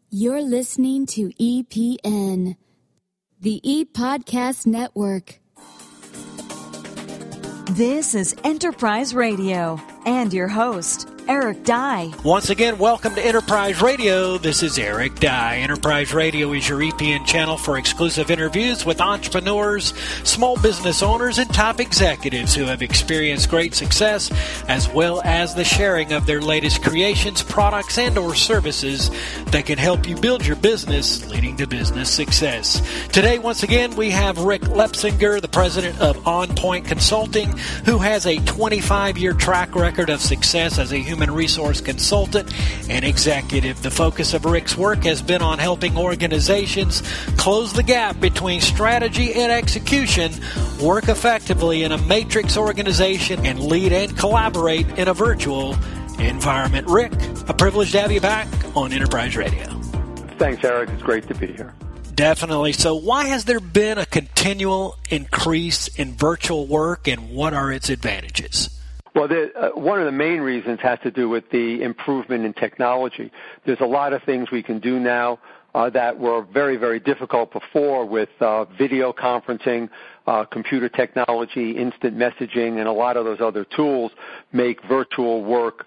You're listening to EPN, the ePodcast Network. This is Enterprise Radio and your host, Eric Dye. Once again, welcome to Enterprise Radio. This is Eric Dye. Enterprise Radio is your EPN channel for exclusive interviews with entrepreneurs, small business owners, and top executives who have experienced great success, as well as the sharing of their latest creations, products, and or services that can help you build your business, leading to business success. Today, once again, we have Rick Lepsinger, the president of On Point Consulting, who has a 25-year track record of success as a human resource consultant and executive. The focus of Rick's work has been on helping organizations close the gap between strategy and execution, work effectively in a matrix organization, and lead and collaborate in a virtual environment. Rick, a privilege to have you back on Enterprise Radio. Thanks, Eric. It's great to be here. Definitely. So why has there been a continual increase in virtual work, and what are its advantages? Well, one of the main reasons has to do with the improvement in technology. There's a lot of things we can do now that were very, very difficult before with video conferencing, computer technology, instant messaging, and a lot of those other tools make virtual work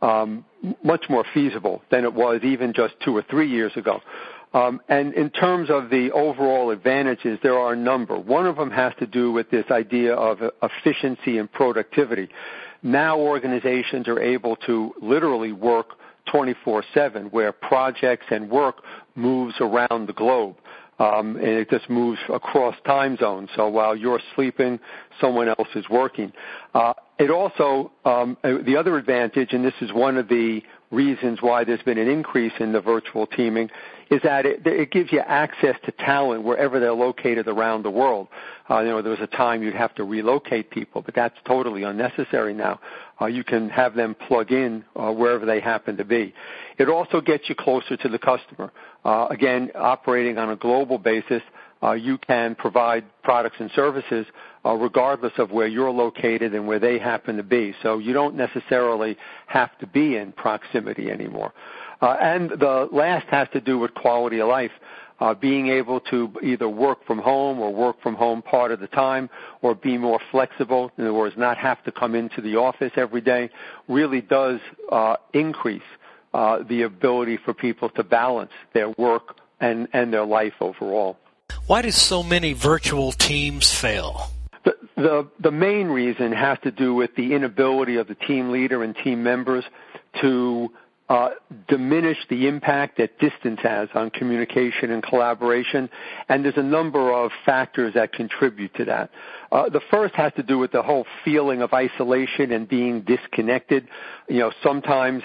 much more feasible than it was even just 2 or 3 years ago. And in terms of the overall advantages, there are a number. One of them has to do with this idea of efficiency and productivity. Now organizations are able to literally work 24/7, where projects and work moves around the globe. And it just moves across time zones. So while you're sleeping, someone else is working. It also, the other advantage, and this is one of the reasons why there's been an increase in the virtual teaming, is that it gives you access to talent wherever they're located around the world. There was a time you'd have to relocate people, but that's totally unnecessary now. You can have them plug in wherever they happen to be. It also gets you closer to the customer. Again, operating on a global basis, you can provide products and services regardless of where you're located and where they happen to be. So you don't necessarily have to be in proximity anymore. And the last has to do with quality of life. Being able to either work from home or work from home part of the time, or be more flexible, in other words, not have to come into the office every day, really does increase the ability for people to balance their work and their life overall. Why do so many virtual teams fail? The main reason has to do with the inability of the team leader and team members to diminish the impact that distance has on communication and collaboration, and there's a number of factors that contribute to that. The first has to do with the whole feeling of isolation and being disconnected. Sometimes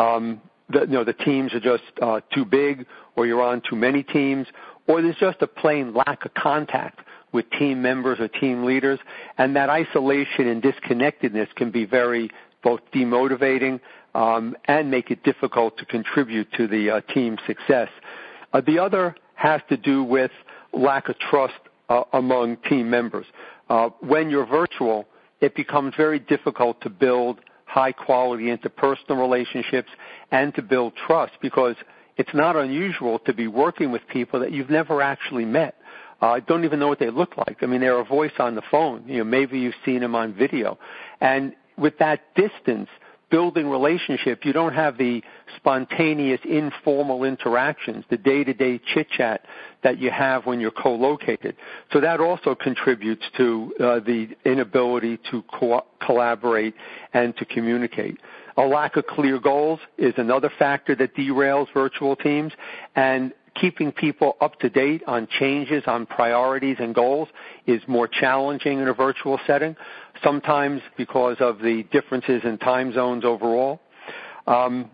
the teams are just too big, or you're on too many teams, or there's just a plain lack of contact with team members or team leaders, and that isolation and disconnectedness can be very both demotivating and make it difficult to contribute to the team's success. The other has to do with lack of trust among team members. When you're virtual, it becomes very difficult to build high-quality interpersonal relationships and to build trust, because it's not unusual to be working with people that you've never actually met. Don't even know what they look like. I mean, they're a voice on the phone. Maybe you've seen them on video. And with that distance, building relationship, you don't have the spontaneous, informal interactions, the day-to-day chit-chat that you have when you're co-located. So that also contributes to the inability to collaborate and to communicate. A lack of clear goals is another factor that derails virtual teams, and keeping people up to date on changes, on priorities and goals is more challenging in a virtual setting, sometimes because of the differences in time zones overall. And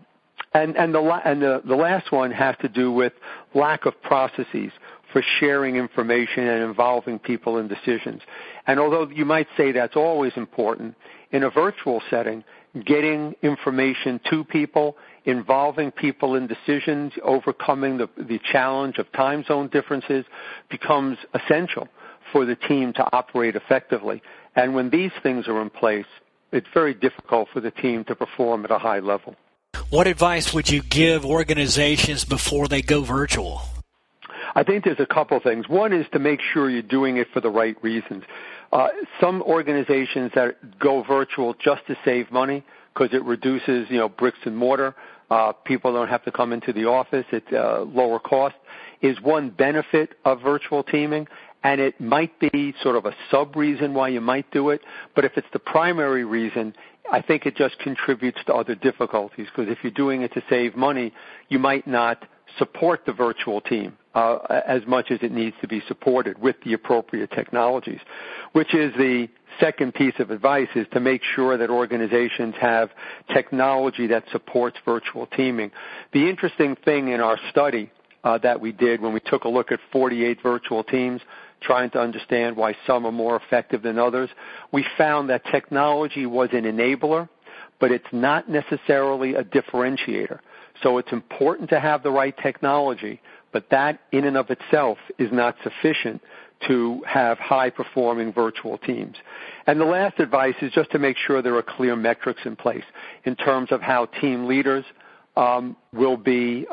the last one has to do with lack of processes for sharing information and involving people in decisions. And although you might say that's always important, in a virtual setting, getting information to people, involving people in decisions, overcoming the challenge of time zone differences becomes essential for the team to operate effectively. And when these things are in place, it's very difficult for the team to perform at a high level. What advice would you give organizations before they go virtual? I think there's a couple things. One is to make sure you're doing it for the right reasons. Some organizations that go virtual just to save money because it reduces, bricks and mortar. People don't have to come into the office. It's lower cost is one benefit of virtual teaming, and it might be sort of a sub-reason why you might do it. But if it's the primary reason, I think it just contributes to other difficulties, because if you're doing it to save money, you might not support the virtual team as much as it needs to be supported with the appropriate technologies, which is the second piece of advice, is to make sure that organizations have technology that supports virtual teaming. The interesting thing in our study that we did when we took a look at 48 virtual teams, trying to understand why some are more effective than others, we found that technology was an enabler, but it's not necessarily a differentiator. So it's important to have the right technology, but that in and of itself is not sufficient to have high-performing virtual teams. And the last advice is just to make sure there are clear metrics in place in terms of how team leaders will be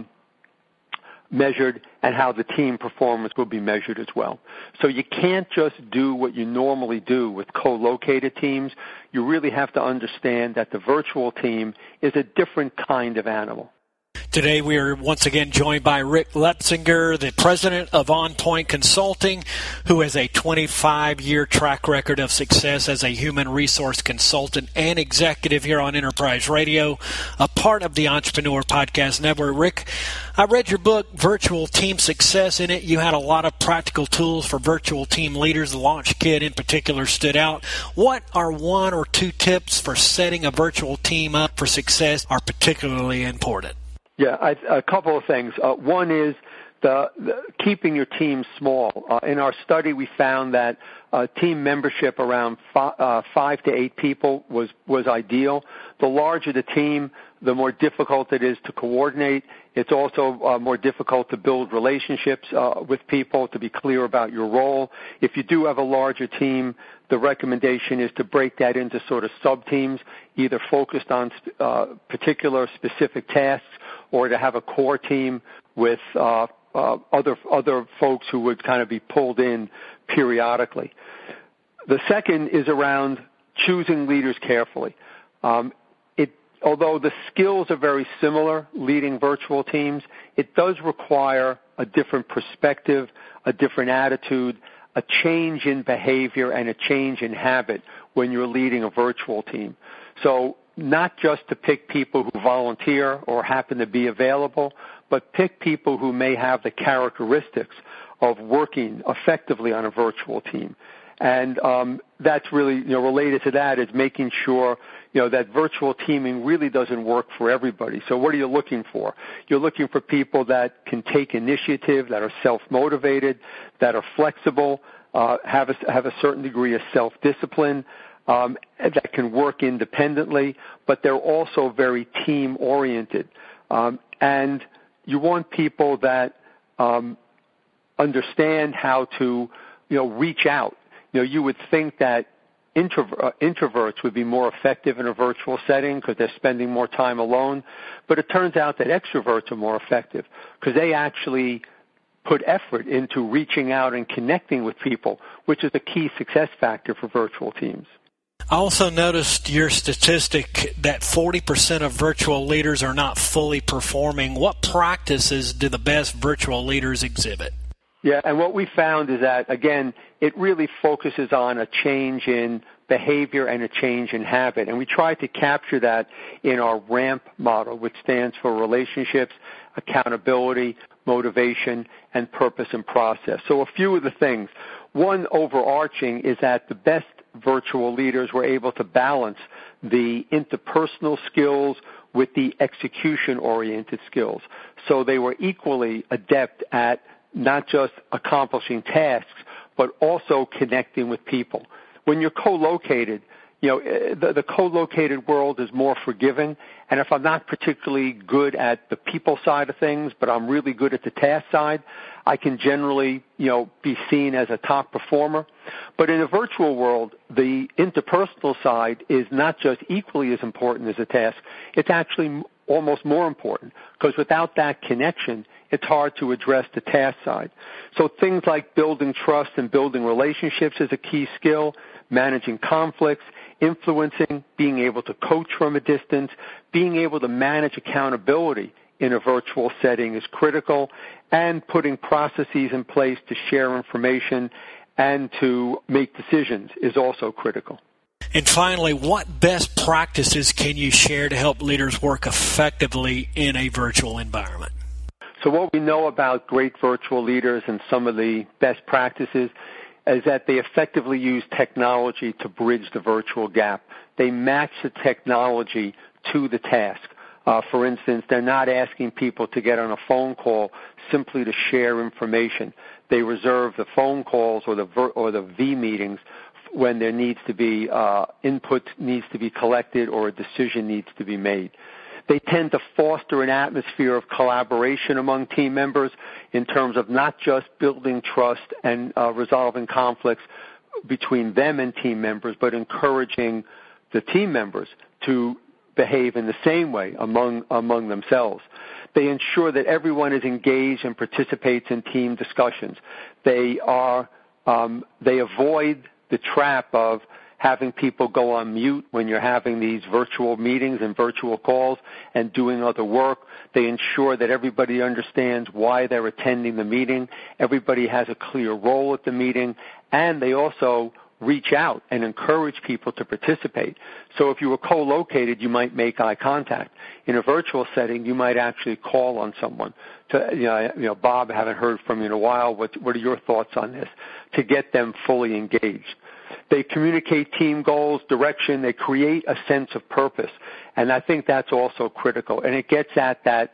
measured and how the team performance will be measured as well. So you can't just do what you normally do with co-located teams. You really have to understand that the virtual team is a different kind of animal. Today we are once again joined by Rick Lepsinger, the president of OnPoint Consulting, who has a 25-year track record of success as a human resource consultant and executive here on Enterprise Radio, a part of the Entrepreneur Podcast Network. Rick, I read your book, Virtual Team Success. In it, you had a lot of practical tools for virtual team leaders. The Launch Kit in particular stood out. What are one or two tips for setting a virtual team up for success are particularly important? Yeah, a couple of things. One is the keeping your team small. In our study, we found that team membership around 5 to 8 people was ideal. The larger the team, the more difficult it is to coordinate. It's also more difficult to build relationships with people, to be clear about your role. If you do have a larger team, the recommendation is to break that into sort of sub-teams, either focused on particular specific tasks or to have a core team with other folks who would kind of be pulled in periodically. The second is around choosing leaders carefully. Although the skills are very similar, leading virtual teams, it does require a different perspective, a different attitude, a change in behavior, and a change in habit when you're leading a virtual team. So not just to pick people who volunteer or happen to be available, but pick people who may have the characteristics of working effectively on a virtual team. And that's really, related to that is making sure, that virtual teaming really doesn't work for everybody. So what are you looking for? You're looking for people that can take initiative, that are self-motivated, that are flexible, have a certain degree of self-discipline, that can work independently, but they're also very team-oriented. And you want people that understand how to, reach out. You would think that introverts would be more effective in a virtual setting because they're spending more time alone, but it turns out that extroverts are more effective because they actually put effort into reaching out and connecting with people, which is a key success factor for virtual teams. I also noticed your statistic that 40% of virtual leaders are not fully performing. What practices do the best virtual leaders exhibit? Yeah, and what we found is that, again, it really focuses on a change in behavior and a change in habit. And we try to capture that in our RAMP model, which stands for relationships, accountability, motivation, and purpose and process. So a few of the things. One overarching is that the best virtual leaders were able to balance the interpersonal skills with the execution-oriented skills. So they were equally adept at not just accomplishing tasks, but also connecting with people. When you're co-located, the co-located world is more forgiving, and if I'm not particularly good at the people side of things, but I'm really good at the task side, I can generally, be seen as a top performer. But in a virtual world, the interpersonal side is not just equally as important as a task, it's actually almost more important, because without that connection, it's hard to address the task side. So things like building trust and building relationships is a key skill, managing conflicts, influencing, being able to coach from a distance, being able to manage accountability in a virtual setting is critical, and putting processes in place to share information and to make decisions is also critical. And finally, what best practices can you share to help leaders work effectively in a virtual environment? So what we know about great virtual leaders and some of the best practices is that they effectively use technology to bridge the virtual gap. They match the technology to the task. For instance, they're not asking people to get on a phone call simply to share information. They reserve the phone calls or the V meetings when there needs to be input needs to be collected or a decision needs to be made. They tend to foster an atmosphere of collaboration among team members in terms of not just building trust and resolving conflicts between them and team members, but encouraging the team members to behave in the same way among themselves. They ensure that everyone is engaged and participates in team discussions. They avoid the trap of having people go on mute when you're having these virtual meetings and virtual calls and doing other work. They ensure that everybody understands why they're attending the meeting. Everybody has a clear role at the meeting, and they also reach out and encourage people to participate. So if you were co-located, you might make eye contact. In a virtual setting, you might actually call on someone to, Bob, I haven't heard from you in a while. What are your thoughts on this? To get them fully engaged. They communicate team goals, direction. They create a sense of purpose. And I think that's also critical. And it gets at that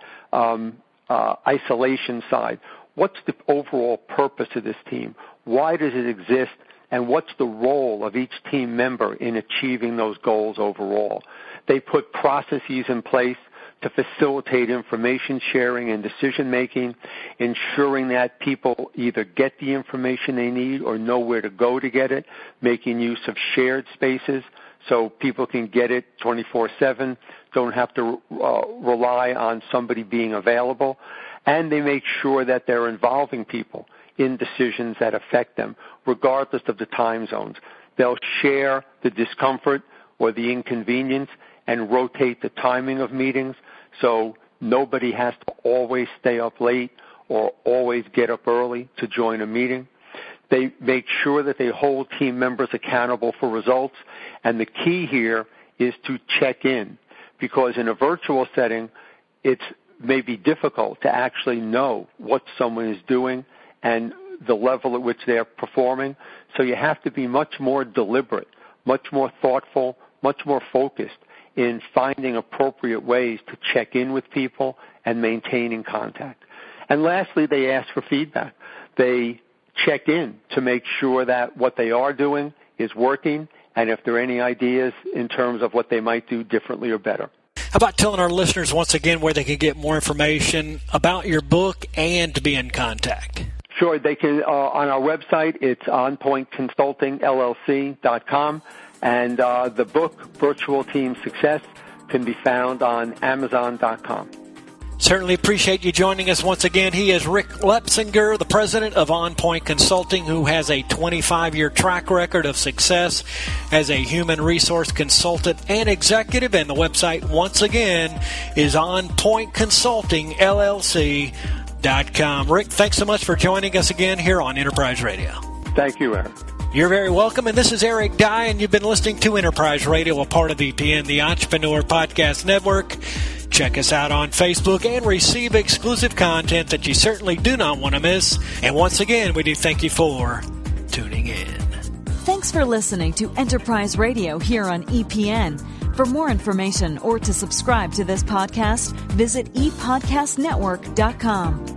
isolation side. What's the overall purpose of this team? Why does it exist? And what's the role of each team member in achieving those goals overall? They put processes in place to facilitate information sharing and decision making, ensuring that people either get the information they need or know where to go to get it, making use of shared spaces so people can get it 24/7, don't have to rely on somebody being available, and they make sure that they're involving people in decisions that affect them, regardless of the time zones. They'll share the discomfort or the inconvenience and rotate the timing of meetings so nobody has to always stay up late or always get up early to join a meeting. They make sure that they hold team members accountable for results, and the key here is to check in, because in a virtual setting, it's maybe difficult to actually know what someone is doing and the level at which they're performing. So you have to be much more deliberate, much more thoughtful, much more focused in finding appropriate ways to check in with people and maintaining contact. And lastly, they ask for feedback. They check in to make sure that what they are doing is working, and if there are any ideas in terms of what they might do differently or better. How about telling our listeners once again where they can get more information about your book and to be in contact? Sure. They can on our website. It's onpointconsultingllc.com, and the book Virtual Team Success can be found on Amazon.com. Certainly appreciate you joining us once again. He is Rick Lepsinger, the president of On Point Consulting, who has a 25-year track record of success as a human resource consultant and executive. And the website, once again, is onpointconsultingllc.com. Rick, thanks so much for joining us again here on Enterprise Radio. Thank you, Eric. You're very welcome, and this is Eric Dye, and you've been listening to Enterprise Radio, a part of EPN, the Entrepreneur Podcast Network. Check us out on Facebook and receive exclusive content that you certainly do not want to miss. And once again, we do thank you for tuning in. Thanks for listening to Enterprise Radio here on EPN. For more information or to subscribe to this podcast, visit epodcastnetwork.com.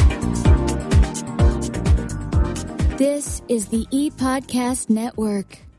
This is the ePodcast Network.